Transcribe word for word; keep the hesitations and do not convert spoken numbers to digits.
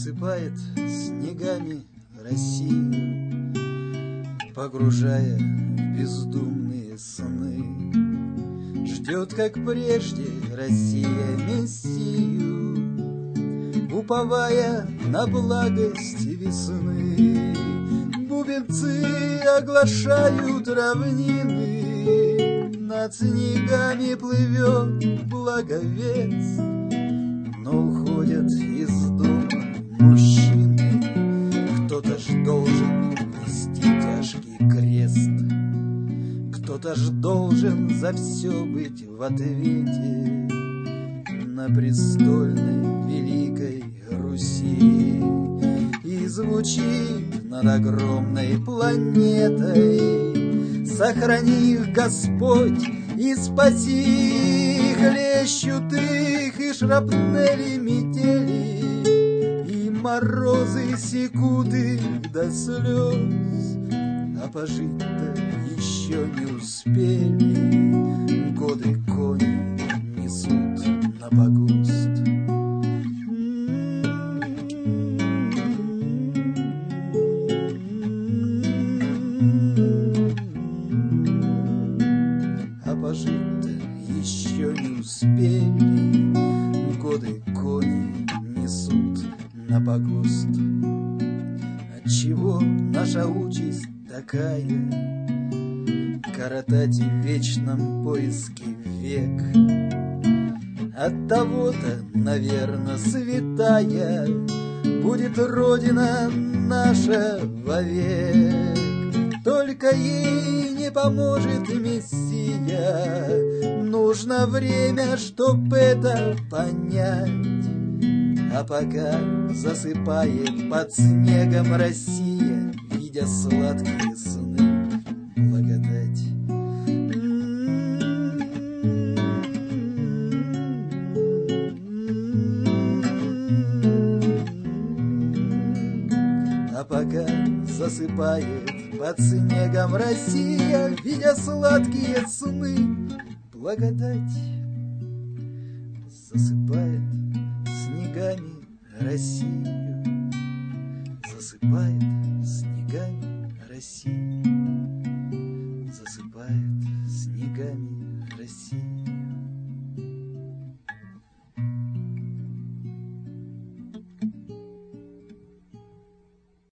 засыпает снегами Россию, погружая в бездумные сны. Ждет, как прежде, Россия Мессию, уповая на благость весны. Бубенцы оглашают равнины, над снегами плывет благовест. Но уходят из дома мужчины, кто-то ж должен нести тяжкий крест, кто-то ж должен за все быть в ответе на престольной великой Руси. И звучит над огромной планетой: сохрани их, Господь, и спаси. Хлещут их и шрапнели метели, и морозы секут их до слез. А пожить-то еще не успели, годы кони несут на погост. А пожить-то еще не успели, годы кони несут на погост. Отчего наша участь такая, коротать в вечном поиске век? От того-то, наверно, святая будет Родина наша вовек. Только ей не поможет Мессия, нужно время, чтоб это понять. А пока засыпает под снегом Россия, видя сладкие сны, благодать. А пока засыпает под снегом Россия, видя сладкие сны, благодать. Засыпает снегами Россию, засыпает снегами Россию.